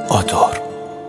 آدار.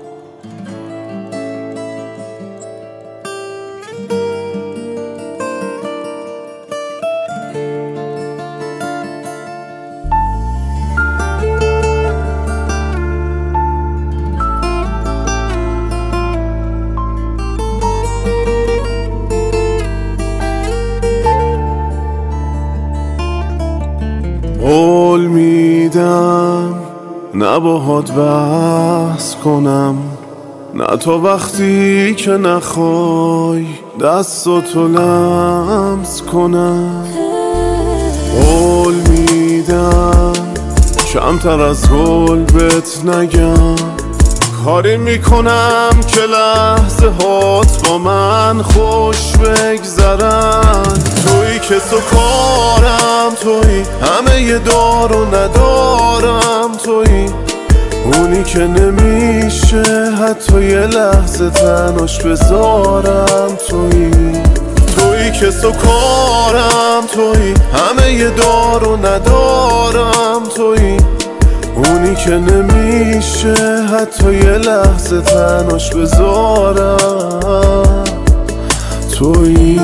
قول میدم نه باهات بحث کنم، نه تا وقتی که نخوای دستاتو لمس کنم. قول میدم کمتر از قول بهت نگم، کاری میکنم که لحظه هات با من خوش بگذرن. تویی که سکارم، تویی همه ی دارو ندارم، تویی اونی که نمیشه حتی یه لحظه تنهاش بذارم. تویی که سکارم، تویی همه ی دارو ندارم، تویی اونی که نمیشه حتی یه لحظه تنهاش بذارم. تویی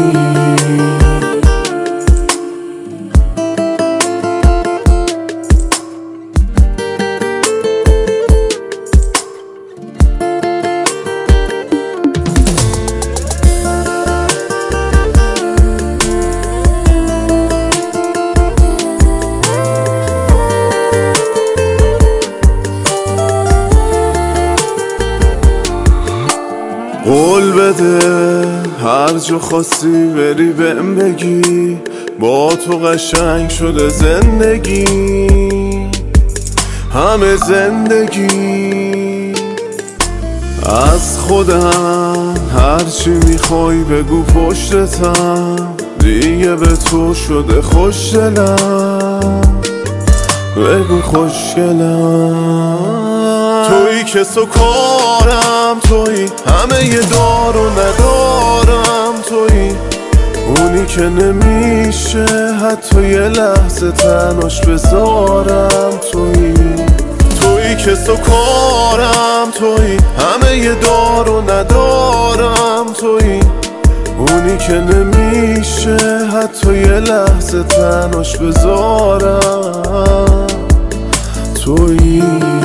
قول بده هر جا خواستی بری بهم بگی، با تو قشنگ شده زندگی، همه زندگی. از خودم هرچی میخوای بگو پشتتم، دیگه به تو شده خوشدلم، بگو خوشگلم. تویی که سکارم، تویی همه ی دارو ندارم، تویی اونی که نمیشه حتی یه لحظه تنهاش بذارم. تویی که سکارم، تویی همه ی دارو ندارم، تویی اونی که نمیشه حتی یه لحظه تنهاش بذارم. تویی